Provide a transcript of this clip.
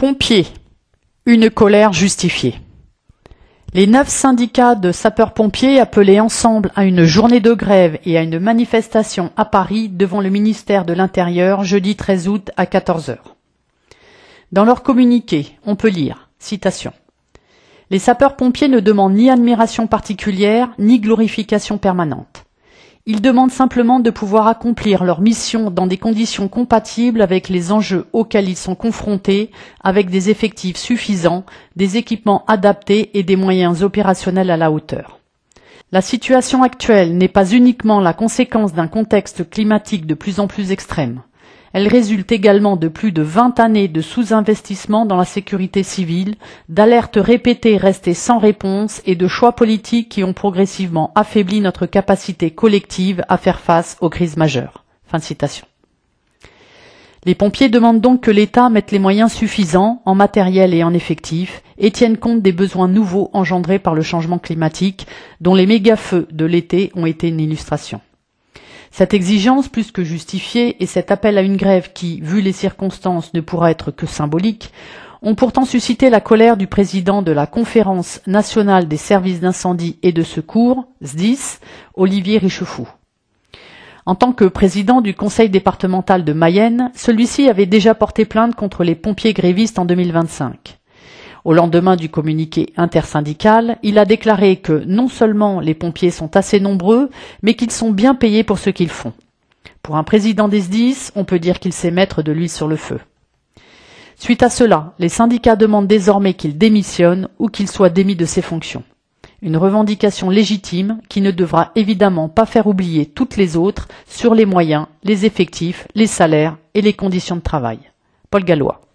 Pompiers, une colère justifiée. Les 9 syndicats de sapeurs-pompiers appelés ensemble à une journée de grève et à une manifestation à Paris devant le ministère de l'Intérieur jeudi 13 août à 14 h. Dans leur communiqué, on peut lire, citation, « Les sapeurs-pompiers ne demandent ni admiration particulière ni glorification permanente. Ils demandent simplement de pouvoir accomplir leur mission dans des conditions compatibles avec les enjeux auxquels ils sont confrontés, avec des effectifs suffisants, des équipements adaptés et des moyens opérationnels à la hauteur. La situation actuelle n'est pas uniquement la conséquence d'un contexte climatique de plus en plus extrême. Elle résulte également de plus de 20 années de sous-investissement dans la sécurité civile, d'alertes répétées restées sans réponse et de choix politiques qui ont progressivement affaibli notre capacité collective à faire face aux crises majeures. » Fin de citation. Les pompiers demandent donc que l'État mette les moyens suffisants en matériel et en effectifs et tienne compte des besoins nouveaux engendrés par le changement climatique, dont les méga-feux de l'été ont été une illustration. Cette exigence plus que justifiée et cet appel à une grève qui, vu les circonstances, ne pourra être que symbolique, ont pourtant suscité la colère du président de la Conférence nationale des services d'incendie et de secours, SDIS, Olivier Richefou. En tant que président du conseil départemental de Mayenne, celui-ci avait déjà porté plainte contre les pompiers grévistes en 2025. Au lendemain du communiqué intersyndical, il a déclaré que non seulement les pompiers sont assez nombreux, mais qu'ils sont bien payés pour ce qu'ils font. Pour un président des SDIS, on peut dire qu'il sait mettre de l'huile sur le feu. Suite à cela, les syndicats demandent désormais qu'il démissionne ou qu'il soit démis de ses fonctions. Une revendication légitime qui ne devra évidemment pas faire oublier toutes les autres sur les moyens, les effectifs, les salaires et les conditions de travail. Paul Gallois.